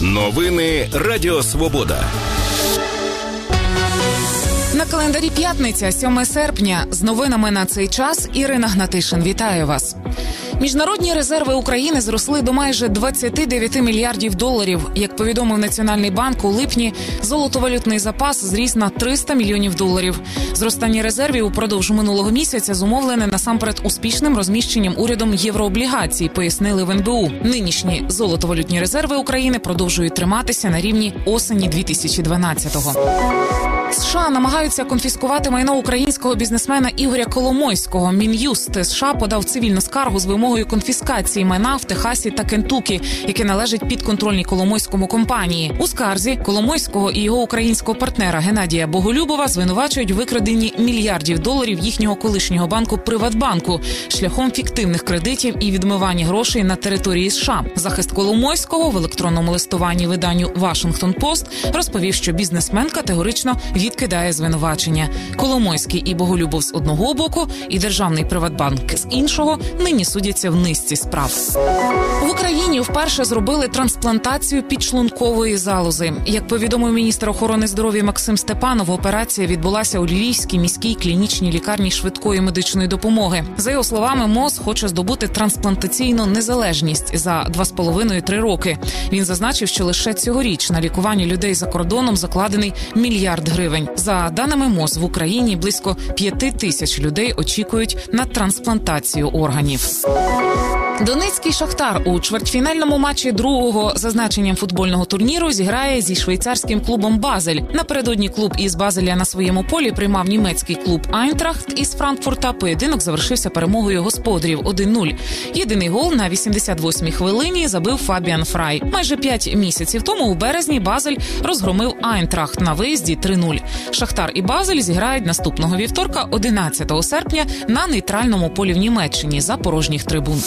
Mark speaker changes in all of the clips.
Speaker 1: Новини Радіо Свобода.
Speaker 2: На календарі п'ятниця, 7 серпня. З новинами на цей час Ірина Гнатишин. Вітаю вас. Міжнародні резерви України зросли до майже 29 мільярдів доларів. Як повідомив Національний банк, у липні золотовалютний запас зріс на 300 мільйонів доларів. Зростання резервів упродовж минулого місяця зумовлене насамперед успішним розміщенням урядом єврооблігацій, пояснили в НБУ. Нинішні золотовалютні резерви України продовжують триматися на рівні осені 2012-го. США намагаються конфіскувати майно українського бізнесмена Ігоря Коломойського. Мін'юст США подав цивільну скаргу з вимогою конфіскації майна в Техасі та Кентукі, яке належить підконтрольній Коломойському компанії. У скарзі Коломойського і його українського партнера Геннадія Боголюбова звинувачують у викраденні мільярдів доларів їхнього колишнього банку «Приватбанку» шляхом фіктивних кредитів і відмивання грошей на території США. Захист Коломойського в електронному листуванні виданню «Вашингтон-Пост» розповів, що бізнесмен категорично відкидає звинувачення. Коломойський і Боголюбов з одного боку і державний «Приватбанк» з іншого нині судяться в низці справ. В Україні вперше зробили трансплантацію підшлункової залози. Як повідомив міністр охорони здоров'я Максим Степанов, операція відбулася у Львівській міській клінічній лікарні швидкої медичної допомоги. За його словами, МОЗ хоче здобути трансплантаційну незалежність за 2,5-3 роки. Він зазначив, що лише цьогоріч на лікування людей за кордоном закладений $1 мільярд. За даними МОЗ, в Україні близько 5 тисяч людей очікують на трансплантацію органів. Донецький «Шахтар» у чвертьфінальному матчі другого за значенням футбольного турніру зіграє зі швейцарським клубом «Базель». Напередодні клуб із Базеля на своєму полі приймав німецький клуб «Айнтрахт» із Франкфурта. Поєдинок завершився перемогою господарів 1-0. Єдиний гол на 88-й хвилині забив Фабіан Фрай. Майже 5 місяців тому у березні Базель розгромив «Айнтрахт» на виїзді 3-0. «Шахтар» і «Базель» зіграють наступного вівторка, 11 серпня, на нейтральному полі в Німеччині за порожніх трибун.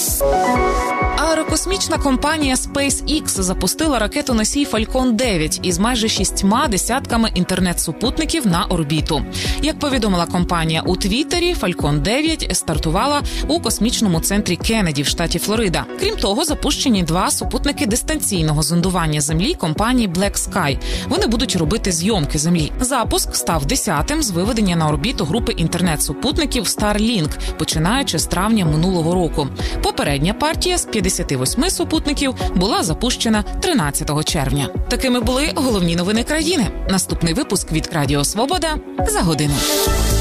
Speaker 2: Аерокосмічна компанія SpaceX запустила ракету-носій Falcon 9 із майже 6 десятками інтернет-супутників на орбіту. Як повідомила компанія у Твіттері, Falcon 9 стартувала у космічному центрі Кеннеді в штаті Флорида. Крім того, запущені 2 супутники дистанційного зондування Землі компанії Black Sky. Вони будуть робити зйомки Землі. Запуск став 10-тим з виведення на орбіту групи інтернет-супутників Starlink, починаючи з травня минулого року. Попередня партія з 58 супутників була запущена 13 червня. Такими були головні новини країни. Наступний випуск від Радіо Свобода за годину.